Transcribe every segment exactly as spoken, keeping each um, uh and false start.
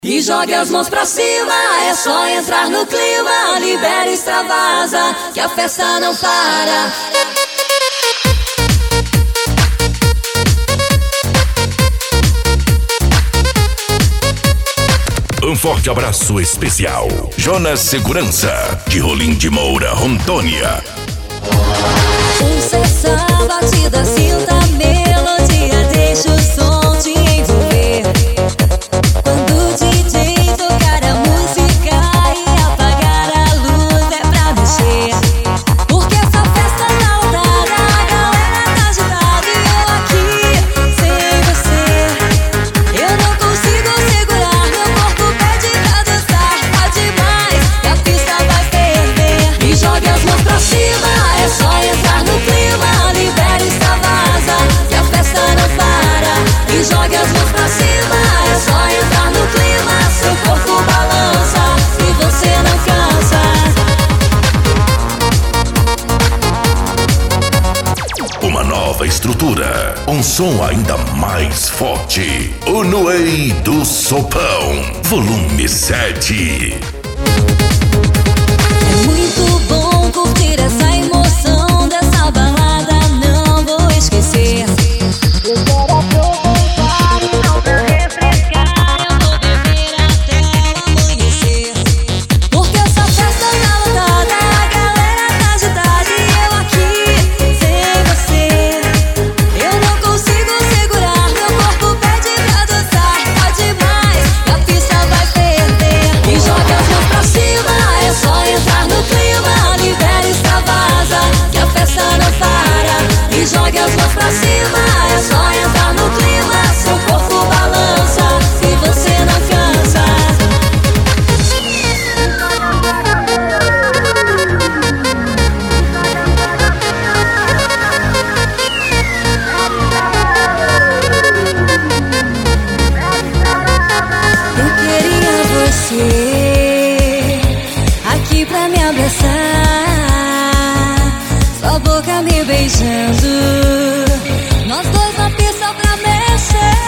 E jogue as mãos pra cima, é só entrar no clima. Libera e extravasa, que a festa não para. Um forte abraço especial. Jonas Segurança, de Rolim de Moura, Rondônia. Sucessão, batida, sinta a melodia, deixa o som te envolver. Quando o D J tocar a música e apagar a luz é pra mexer. Porque essa festa tá lotada, a galera tá agitada e eu aqui sem você. Eu não consigo segurar, meu corpo pede pra dançar. Tá demais, que a pista vai ferver. E jogue as mãos pra cima, é só entrar no clima. Libera e extravasa, que a festa não para. E jogue as mãos pra cima, é só entrar no clima. Seu corpo balança e você não cansa. Uma nova estrutura, um som ainda mais forte. O Noei do Sopão, volume sete. É muito bom curtir essa emoção dessa balada, não vou esquecer. Eu quero aproveitar e não vou refrescar, eu vou beber até amanhecer. Porque essa festa tá lotada, a galera tá agitada e eu aqui sem você. Eu não consigo segurar, meu corpo pede pra dançar. Tá demais, a pista vai ferver. E jogue as mãos pra cima, é só entrar no clima. Libera e extravasa, que a festa não para. E jogue as mãos pra cima, é só entrar no clima. Seu corpo balança e você não cansa. Eu queria você aqui pra me abraçar, sua boca me beijando, nós dois na pista pra mexer.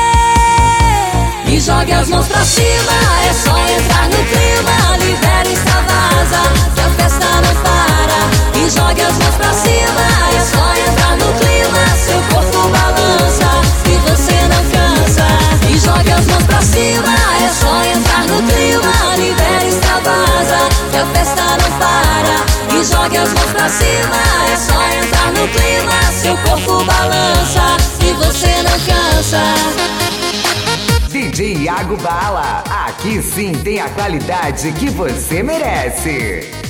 E jogue as mãos pra cima, é só entrar no clima. Libera e extravasa, que a festa não para. E jogue as mãos pra cima, é só entrar no clima. Seu corpo balança e você não cansa. E jogue as mãos pra cima, é só entrar no clima. Libera e extravasa, que a festa não para. E jogue as mãos pra cima, é só entrar no clima. Seu corpo balança e você não cansa. D J Iago Bala, aqui sim tem a qualidade que você merece.